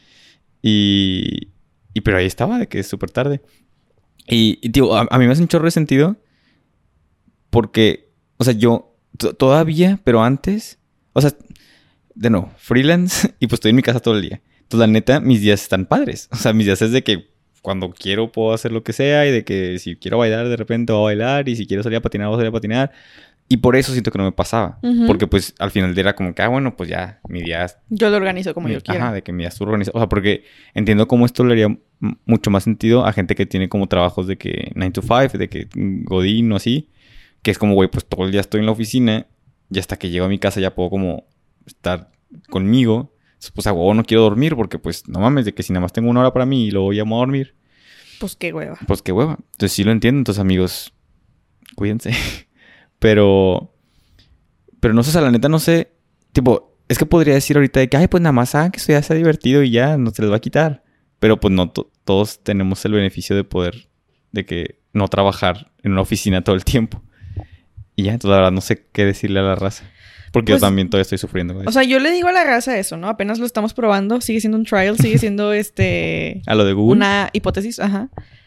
Pero ahí estaba, de que es súper tarde. Y tío, a mí me hace un chorro de sentido porque, o sea, yo todavía, pero antes, o sea, de nuevo, freelance y pues estoy en mi casa todo el día. Entonces, la neta, mis días están padres. O sea, mis días es de que cuando quiero puedo hacer lo que sea y de que si quiero bailar de repente voy a bailar y si quiero salir a patinar voy a salir a patinar. Y por eso siento que no me pasaba. Uh-huh. Porque pues al final era como que, bueno, pues ya mi día... Yo lo organizo como yo quiera. Ajá, de que mi día estuvo organizado. O sea, porque entiendo cómo esto le haría mucho más sentido a gente que tiene como trabajos de que 9 to 5, de que godín o así. Que es como, güey, pues todo el día estoy en la oficina y hasta que llego a mi casa ya puedo como estar conmigo. Pues a huevo no quiero dormir porque pues no mames, de que si nada más tengo 1 hora para mí y luego llamo a dormir. Pues qué hueva. Pues qué hueva. Entonces sí lo entiendo. Entonces amigos, cuídense. Pero no sé, o sea, la neta no sé. Tipo, es que podría decir ahorita de que, ay, pues nada más hagan que esto ya sea divertido y ya, no se les va a quitar. Pero pues no, todos tenemos el beneficio de poder, de que no trabajar en una oficina todo el tiempo. Y ya, entonces la verdad no sé qué decirle a la raza. Porque pues, yo también todavía estoy sufriendo con eso. O sea, yo le digo a la raza eso, ¿no? Apenas lo estamos probando. Sigue siendo un trial. Sigue siendo ¿A lo de Google? una hipótesis, ajá.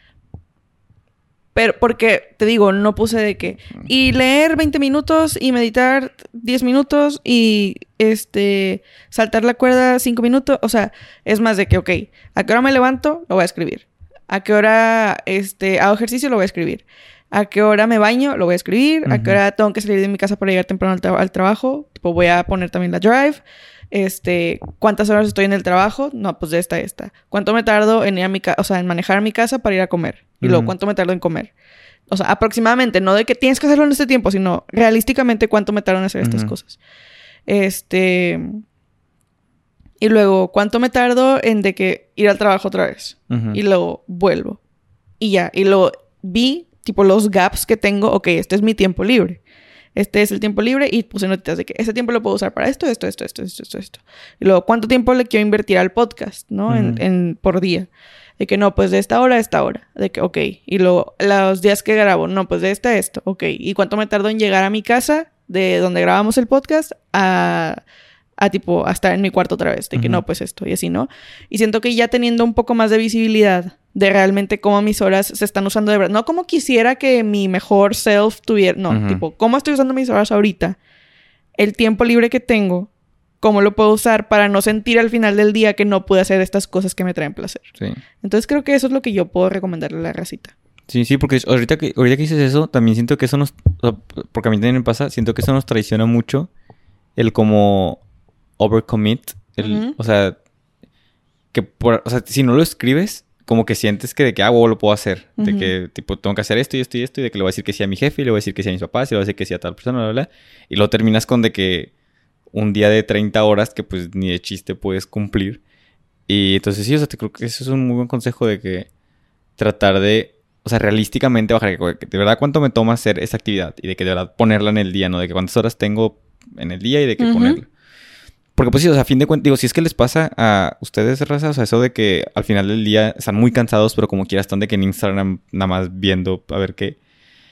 Pero porque, te digo, no puse de que... Y leer 20 minutos y meditar 10 minutos y saltar la cuerda 5 minutos. O sea, es más de que, ok, ¿a qué hora me levanto? Lo voy a escribir. ¿A qué hora hago ejercicio? Lo voy a escribir. ¿A qué hora me baño? Lo voy a escribir. ¿A qué hora tengo que salir de mi casa para llegar temprano al trabajo? Tipo, voy a poner también la drive. ¿Cuántas horas estoy en el trabajo? No, pues de esta a esta. ¿Cuánto me tardo en ir a mi casa, o sea, en manejar a mi casa para ir a comer? Y luego, ¿cuánto me tardo en comer? O sea, aproximadamente, no de que tienes que hacerlo en este tiempo, sino realísticamente cuánto me tardo en hacer estas cosas. Y luego, ¿cuánto me tardo en de que ir al trabajo otra vez? Y luego vuelvo. Y ya. Y luego vi, tipo, los gaps que tengo. Ok, este es mi tiempo libre. Este es el tiempo libre y puse notitas de que ese tiempo lo puedo usar para esto. Y luego, ¿cuánto tiempo le quiero invertir al podcast, no? Por día. De que no, pues de esta hora a esta hora. De que, ok. Y luego, los días que grabo, no, pues de esta a esto. Ok. ¿Y cuánto me tardó en llegar a mi casa de donde grabamos el podcast a tipo, a estar en mi cuarto otra vez? De que no, pues esto y así, ¿no? Y siento que ya teniendo un poco más de visibilidad de realmente cómo mis horas se están usando de verdad. No como quisiera que mi mejor self tuviera... No, tipo, cómo estoy usando mis horas ahorita. El tiempo libre que tengo, cómo lo puedo usar para no sentir al final del día que no pude hacer estas cosas que me traen placer. Sí. Entonces creo que eso es lo que yo puedo recomendarle a la racita. Sí, porque ahorita que dices eso, también siento que eso nos... Porque a mí también me pasa, siento que eso nos traiciona mucho el como overcommit. O sea, o sea, si no lo escribes, como que sientes que de que, lo puedo hacer. De que, tipo, tengo que hacer esto y esto y esto. Y de que le voy a decir que sí a mi jefe y le voy a decir que sí a mis papás y le voy a decir que sí a tal persona, bla, bla, bla. Y luego terminas con de que un día de 30 horas que pues ni de chiste puedes cumplir. Y entonces sí, o sea, creo que eso es un muy buen consejo de que tratar de, o sea, realísticamente bajar que de verdad cuánto me toma hacer esa actividad y de que de verdad ponerla en el día, ¿no? De que cuántas horas tengo en el día y de que ponerla. Porque pues sí, o sea, a fin de cuentas, digo, si es que les pasa a ustedes, raza, o sea, eso de que al final del día están muy cansados, pero como quiera están de que en Instagram nada más viendo a ver qué.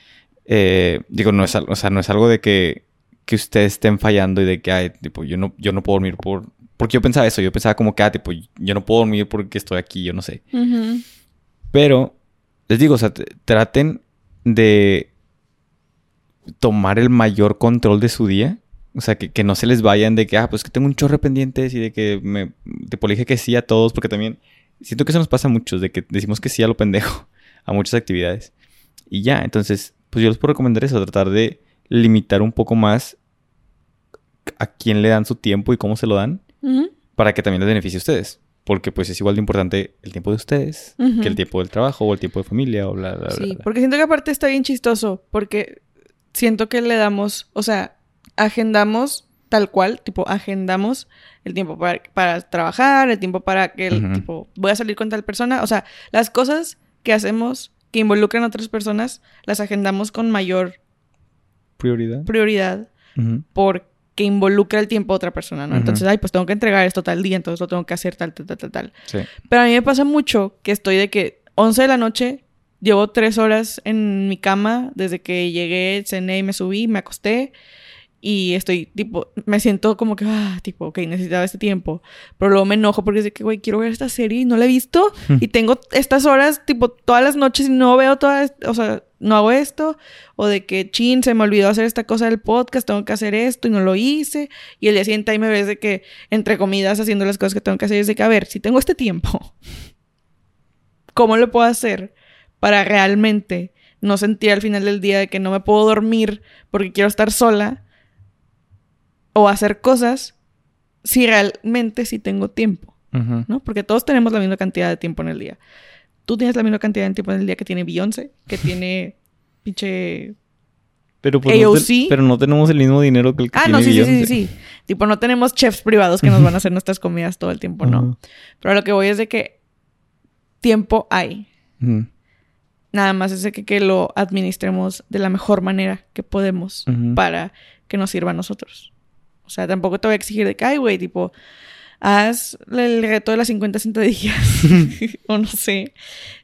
Digo, no es algo de que ustedes estén fallando y de que, ay, tipo, yo no puedo dormir porque yo pensaba eso, yo pensaba como que, tipo, yo no puedo dormir porque estoy aquí, yo no sé. Pero, les digo, o sea, traten de tomar el mayor control de su día. O sea, que no se les vayan de que, pues que tengo un chorro de pendientes y de que tipo, le dije que sí a todos. Porque también siento que eso nos pasa a muchos, de que decimos que sí a lo pendejo a muchas actividades. Y ya, entonces, pues yo les puedo recomendar eso, tratar de limitar un poco más a quién le dan su tiempo y cómo se lo dan para que también les beneficie a ustedes. Porque pues es igual de importante el tiempo de ustedes que el tiempo del trabajo o el tiempo de familia o bla, bla, bla. Sí, porque siento que aparte está bien chistoso porque siento que le damos, o sea, agendamos tal cual, tipo, agendamos el tiempo para trabajar, el tiempo para que tipo, voy a salir con tal persona. O sea, las cosas que hacemos que involucran a otras personas, las agendamos con mayor prioridad porque involucra el tiempo de otra persona, ¿no? Entonces, pues tengo que entregar esto tal día, entonces lo tengo que hacer tal. Sí. Pero a mí me pasa mucho que estoy de que 11 de la noche, llevo 3 horas en mi cama desde que llegué, cené y me subí, me acosté y estoy, tipo, me siento como que, tipo, ok, necesitaba este tiempo. Pero luego me enojo porque es de que, güey, quiero ver esta serie y no la he visto. Y tengo estas horas, tipo, todas las noches y no veo todas, o sea, no hago esto. O de que, se me olvidó hacer esta cosa del podcast, tengo que hacer esto y no lo hice. Y el día siguiente ahí me ves de que, entre comidas, haciendo las cosas que tengo que hacer. Y es de que, a ver, si tengo este tiempo, ¿cómo lo puedo hacer para realmente no sentir al final del día de que no me puedo dormir porque quiero estar sola? O hacer cosas si realmente sí tengo tiempo, ¿no? Porque todos tenemos la misma cantidad de tiempo en el día. Tú tienes la misma cantidad de tiempo en el día que tiene Beyoncé, que tiene pinche pero pues AOC. Pero no tenemos el mismo dinero que el que tiene Beyoncé. Sí. Tipo, no tenemos chefs privados que nos van a hacer nuestras comidas todo el tiempo, ¿no? Pero lo que voy es de que tiempo hay. Nada más es de que lo administremos de la mejor manera que podemos para que nos sirva a nosotros. O sea, tampoco te voy a exigir de que, ay, güey, tipo, haz el reto de las 50 sentadillas. O no sé.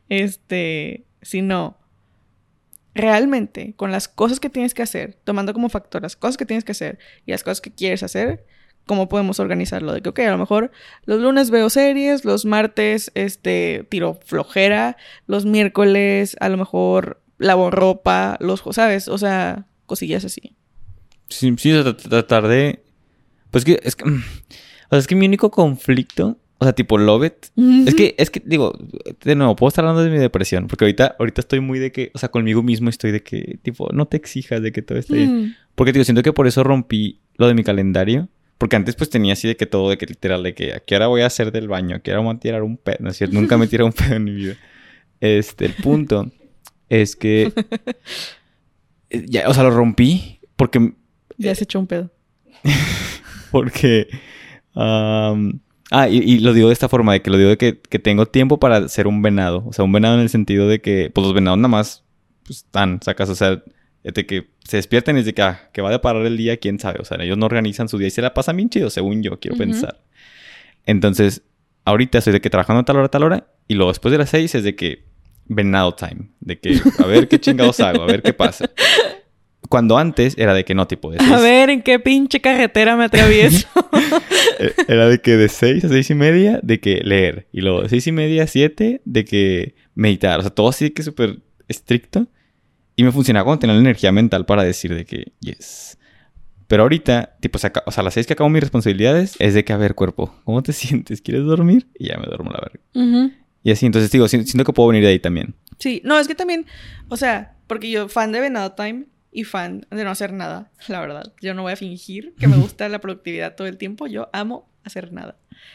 Sino, realmente, con las cosas que tienes que hacer, tomando como factor las cosas que tienes que hacer y las cosas que quieres hacer, ¿cómo podemos organizarlo? De que, ok, a lo mejor los lunes veo series, los martes, tiro flojera, los miércoles, a lo mejor lavo ropa, ¿sabes? O sea, cosillas así. Sí, tratar de... Pues es que mi único conflicto, o sea, tipo love it, es que digo, de nuevo, puedo estar hablando de mi depresión, porque ahorita estoy muy de que, o sea, conmigo mismo estoy de que, tipo, no te exijas de que todo esté bien. Porque, digo, siento que por eso rompí lo de mi calendario, porque antes pues tenía así de que todo, de que literal, de que a qué hora voy a hacer del baño, a qué hora voy a tirar un pedo, no es cierto, nunca me tiré un pedo en mi vida. El punto es que, ya, o sea, lo rompí porque... Ya se echó un pedo. Porque... y lo digo de esta forma, de que lo digo de que tengo tiempo para ser un venado. O sea, un venado en el sentido de que, pues los venados nada más pues, están, sacas, o sea, de que se despiertan y es de que va a parar el día, quién sabe. O sea, ellos no organizan su día y se la pasan bien chido, según yo, quiero pensar. Entonces, ahorita estoy de que trabajando a tal hora, y luego después de las 6 es de que venado time. De que a ver qué chingados hago, a ver qué pasa. Cuando antes era de que no, tipo de 6. A ver, ¿en qué pinche carretera me atravieso? Era de que de 6 a 6:30 de que leer. Y luego de 6:30 a 7 de que meditar. O sea, todo así de que súper estricto. Y me funcionaba cuando tenía la energía mental para decir de que yes. Pero ahorita, tipo, o sea, a las 6 que acabo mis responsabilidades es de que, a ver, cuerpo, ¿cómo te sientes? ¿Quieres dormir? Y ya me duermo la verga. Y así, entonces digo, siento que puedo venir de ahí también. Sí, no, es que también, o sea, porque yo fan de Venado Time y fan de no hacer nada, la verdad. Yo no voy a fingir que me gusta la productividad todo el tiempo. Yo amo hacer nada.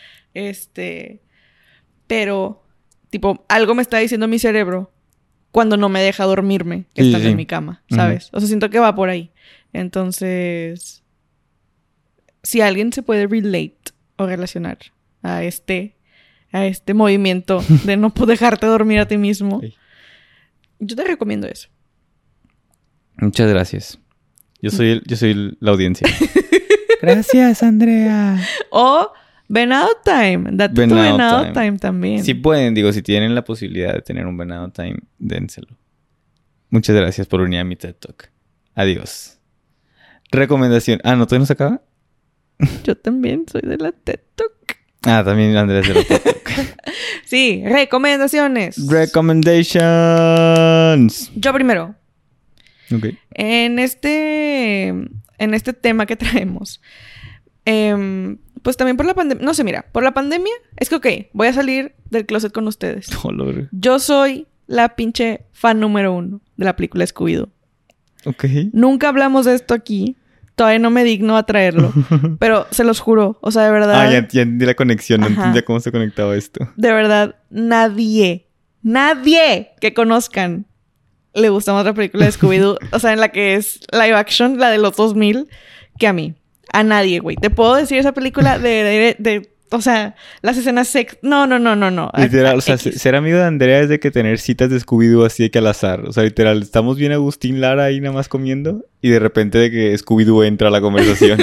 Pero, tipo, algo me está diciendo mi cerebro cuando no me deja dormirme estando en mi cama, ¿sabes? O sea, siento que va por ahí. Entonces, si alguien se puede relate o relacionar a este movimiento de no dejarte dormir a ti mismo, yo te recomiendo eso. Muchas gracias. Yo soy la audiencia. Gracias, Andrea. O Venado Time. Date tu Venado Time también. Si pueden, digo, si tienen la posibilidad de tener un Venado Time, dénselo. Muchas gracias por unir a mi TED Talk. Adiós. Recomendación. ¿No todavía no se acaba? Yo también soy de la TED Talk. También Andrea es de la TED Talk. Sí, recomendaciones. Recommendations. Yo primero. Okay. En este tema que traemos, pues también por la pandemia, no sé, mira, por la pandemia, es que ok, voy a salir del closet con ustedes. Yo soy la pinche fan número 1 de la película Scooby-Doo. Ok. Nunca hablamos de esto aquí, todavía no me digno a traerlo, pero se los juro, o sea, de verdad. Ya entendí la conexión, no entendía cómo se conectaba esto. De verdad, nadie que conozcan le gusta más la película de Scooby-Doo, o sea, en la que es live action, la de los 2000, que a mí. A nadie, güey. Te puedo decir esa película de O sea, las escenas sex... No. Literal, o sea, X. ser amigo de Andrea es de que tener citas de Scooby-Doo así de que al azar. O sea, literal, estamos bien Agustín Lara ahí nada más comiendo y de repente de que Scooby-Doo entra a la conversación.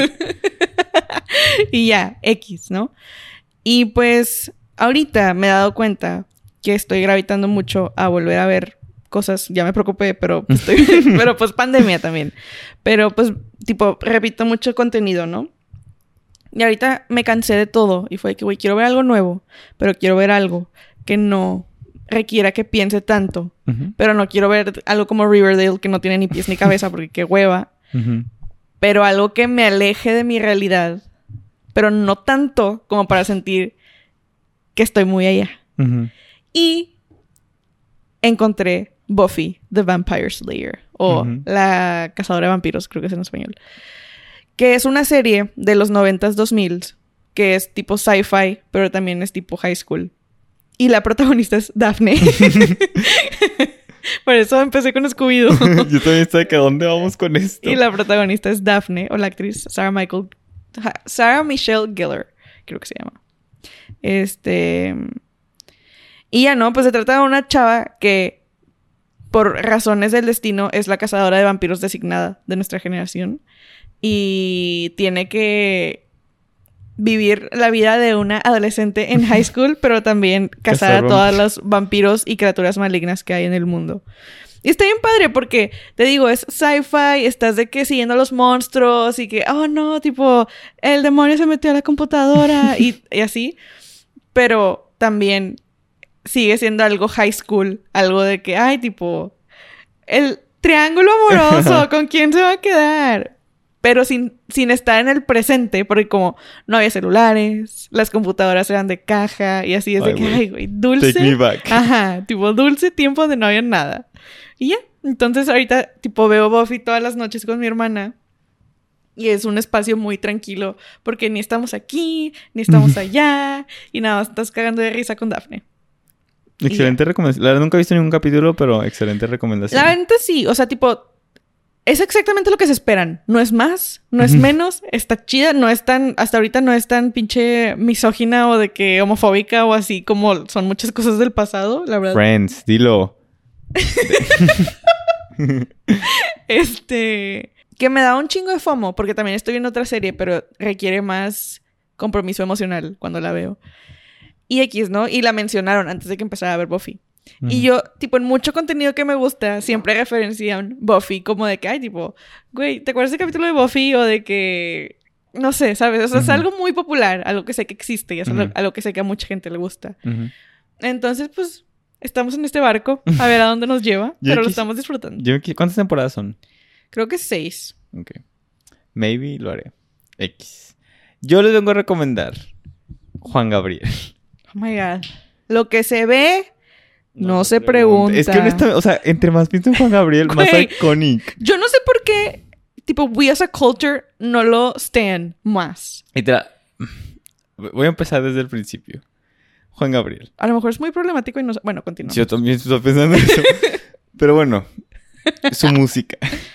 Y ya, X, ¿no? Y pues ahorita me he dado cuenta que estoy gravitando mucho a volver a ver cosas. Ya me preocupé, pero pues, pero pues pandemia también. Pero pues tipo repito mucho contenido, ¿no? Y ahorita me cansé de todo y fue que, güey, quiero ver algo nuevo, pero quiero ver algo que no requiera que piense tanto. Uh-huh. Pero no quiero ver algo como Riverdale que no tiene ni pies ni cabeza porque qué hueva. Uh-huh. Pero algo que me aleje de mi realidad, pero no tanto como para sentir que estoy muy allá. Uh-huh. Y encontré Buffy the Vampire Slayer o Uh-huh. La Cazadora de Vampiros, creo que es en español. Que es una serie de los 90s, 2000s, que es tipo sci-fi, pero también es tipo high school. Y la protagonista es Daphne. Por eso empecé con Scooby-Doo. Yo también estoy de que ¿a dónde vamos con esto? Y la protagonista es Daphne, o la actriz Sarah Michelle Gellar, creo que se llama. Y ya no, pues se trata de una chava que, por razones del destino, es la cazadora de vampiros designada de nuestra generación. Y tiene que vivir la vida de una adolescente en high school, pero también cazar a todos los vampiros y criaturas malignas que hay en el mundo. Y está bien padre porque, te digo, es sci-fi, estás de que siguiendo a los monstruos y que, oh no, tipo, el demonio se metió a la computadora y así. Pero también sigue siendo algo high school, algo de que, ay, tipo, el triángulo amoroso, ¿con quién se va a quedar? Pero sin estar en el presente, porque como no había celulares, las computadoras eran de caja y así es de que, ay, güey, dulce. Take me back. Ajá, tipo dulce tiempo donde no había nada. Y ya, entonces ahorita tipo veo Buffy todas las noches con mi hermana y es un espacio muy tranquilo porque ni estamos aquí, ni estamos allá y nada, estás cagando de risa con Daphne. Excelente recomendación. La verdad nunca he visto ningún capítulo, pero excelente recomendación. La verdad sí, o sea, tipo... Es exactamente lo que se esperan. No es más, no es menos. Está chida. No es tan... Hasta ahorita no es tan pinche misógina o de que homofóbica o así como son muchas cosas del pasado, la verdad. Friends, dilo. Que me da un chingo de FOMO porque también estoy viendo otra serie, pero requiere más compromiso emocional cuando la veo. Y X, ¿no? Y la mencionaron antes de que empezara a ver Buffy. Y yo, tipo, en mucho contenido que me gusta, siempre referencian Buffy como de que, ay, tipo, güey, ¿te acuerdas del capítulo de Buffy? O de que, no sé, ¿sabes? O sea, es algo muy popular, algo que sé que existe y es algo que sé que a mucha gente le gusta. Entonces, pues, estamos en este barco a ver a dónde nos lleva, pero lo estamos disfrutando. ¿Cuántas temporadas son? Creo que 6. Ok. Maybe lo haré. X. Yo les vengo a recomendar Juan Gabriel. Oh my God. Lo que se ve... No se pregunta. Es que honestamente, o sea, entre más pienso en Juan Gabriel, más iconic. Yo no sé por qué, tipo, we as a culture no lo stan más. Voy a empezar desde el principio. Juan Gabriel. A lo mejor es muy problemático y no sé. Bueno, continúa. Yo también estoy pensando en eso. Pero bueno, su música.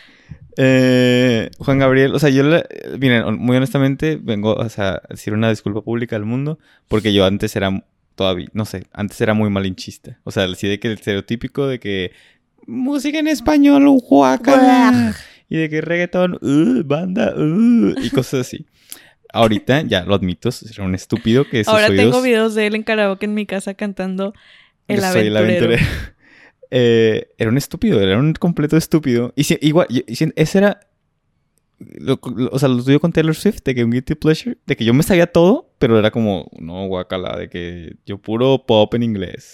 Juan Gabriel, o sea, miren, muy honestamente, vengo a decir una disculpa pública al mundo, porque yo antes era... Todavía, no sé, antes era muy malinchista. O sea, así de que el estereotípico de que música en español, guácala. Y de que reggaetón, banda, y cosas así. Ahorita, ya lo admito, era un estúpido que sus Ahora oídos... tengo videos de él en karaoke en mi casa cantando El Aventurero. Era un estúpido, era un completo estúpido. Y igual, ese era... o sea, lo tuyo con Taylor Swift, de que un guilty pleasure, de que yo me sabía todo, pero era como, no, guacala, de que yo puro pop en inglés.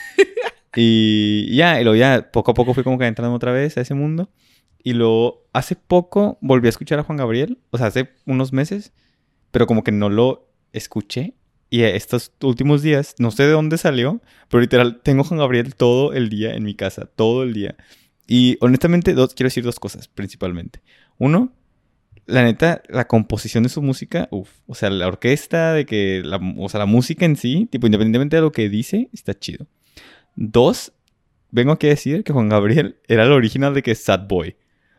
y luego ya poco a poco fui como que entrando otra vez a ese mundo. Y luego hace poco volví a escuchar a Juan Gabriel, o sea, hace unos meses, pero como que no lo escuché. Y estos últimos días, no sé de dónde salió, pero literal, tengo Juan Gabriel todo el día en mi casa, todo el día. Y honestamente, quiero decir dos cosas, principalmente. Uno, la neta, la composición de su música, o sea, la orquesta, la música en sí, tipo, independientemente de lo que dice, está chido. Dos, vengo aquí a decir que Juan Gabriel era el original de que Sad Boy. O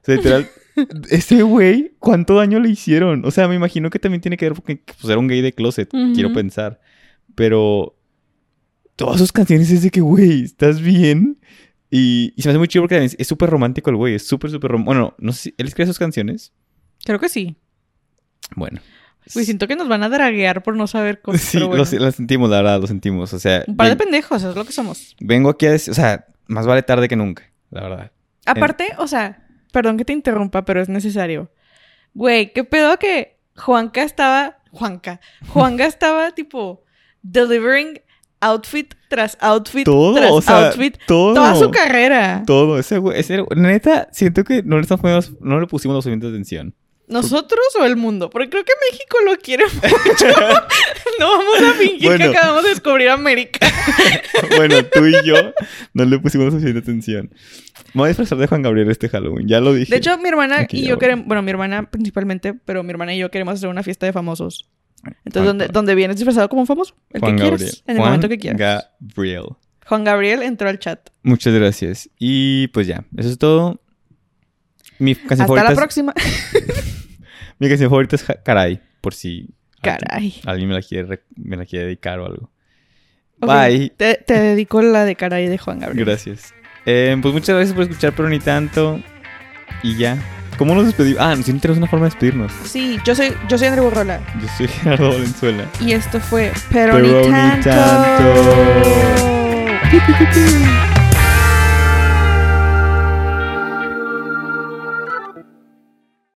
sea, literal, ese güey, ¿cuánto daño le hicieron? O sea, me imagino que también tiene que ver porque pues, era un gay de closet, quiero pensar. Pero todas sus canciones es de que, güey, ¿estás bien? Y se me hace muy chido porque es súper romántico el güey. Es súper romántico. Bueno, no sé si... ¿Él escribe sus canciones? Creo que sí. Bueno. Uy, siento que nos van a draguear por no saber cosas. Sí, pero bueno. lo sentimos, la verdad, lo sentimos. O sea... Un par de pendejos, es lo que somos. Vengo aquí a decir... O sea, más vale tarde que nunca, la verdad. Aparte, o sea... Perdón que te interrumpa, pero es necesario. Güey, ¿qué pedo que Juanga estaba, tipo, delivering outfit tras outfit todo, tras o sea, outfit. todo. Toda su carrera. Todo. Ese güey, neta, siento que no le pusimos lo suficiente atención. ¿Nosotros o el mundo? Porque creo que México lo quiere mucho. No vamos a fingir que acabamos de descubrir América. Bueno, tú y yo no le pusimos suficiente atención. Me voy a disfrazar de Juan Gabriel este Halloween, ya lo dije. De hecho, mi hermana Aquí y ya yo voy. queremos... Bueno, mi hermana principalmente, pero mi hermana y yo queremos hacer una fiesta de famosos. Entonces, donde vienes disfrazado como un famoso. El Juan que Gabriel. quieras. En el momento que quieras. Gabriel. Juan Gabriel entró al chat. Muchas gracias. Y pues ya, eso es todo. Mi canción Hasta favorita la próxima. Mi canción favorita es Caray, por si Caray. alguien me la quiere dedicar o algo. Ok, Bye. Te dedico la de Caray de Juan Gabriel. Gracias. Pues muchas gracias por escuchar, pero ni tanto. Y ya. ¿Cómo nos despedimos? Ah, sí tenemos una forma de despedirnos. Sí, yo soy André Borrola. Yo soy Gerardo Valenzuela. Y esto fue Pero ni Pero ni tanto. tanto.